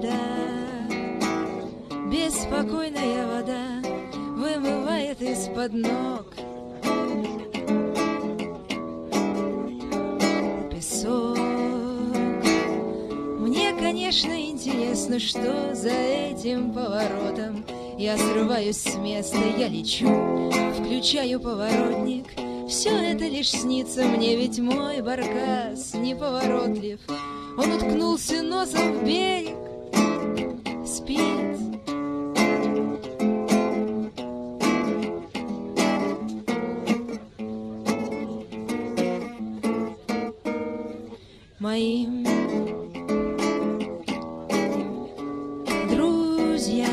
вода, беспокойная вода вымывает из-под ног песок. Мне, конечно, интересно, что за этим поворотом. Я срываюсь с места, я лечу, включаю поворотник. Все это лишь снится мне, ведь мой баркас неповоротлив. Он уткнулся носом в берег, спит. Моим друзьям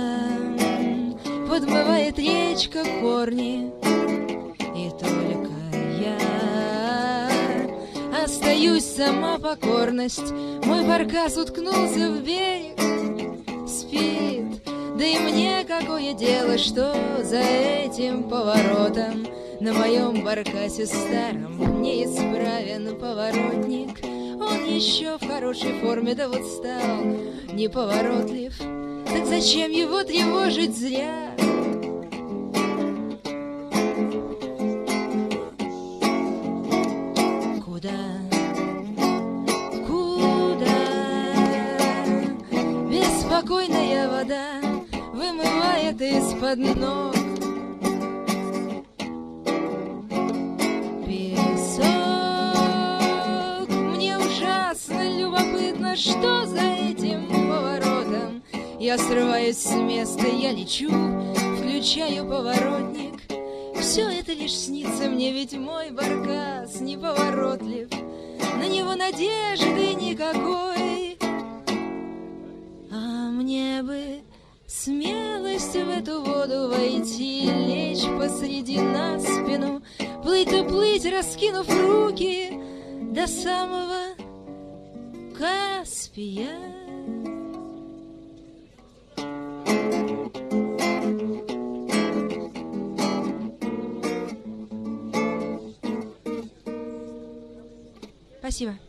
подмывает речка корни, и только я остаюсь сама покорность. Мой баркас уткнулся в берег, спит. Да и мне какое дело, что за этим поворотом. На моем баркасе старом неисправен поворотник. Он еще в хорошей форме, да вот стал неповоротлив. Так зачем его тревожить зря? Куда беспокойная вода вымывает из-под ног песок? Мне ужасно любопытно, что за этим поворотом. Я срываюсь с места, я лечу, включаю поворотник. Все это лишь снится мне, ведь мой баркас неповоротлив. На него надежды никакой. А мне бы смелость в эту воду войти, лечь посреди на спину, плыть и плыть, раскинув руки до самого Каспия. Спасибо.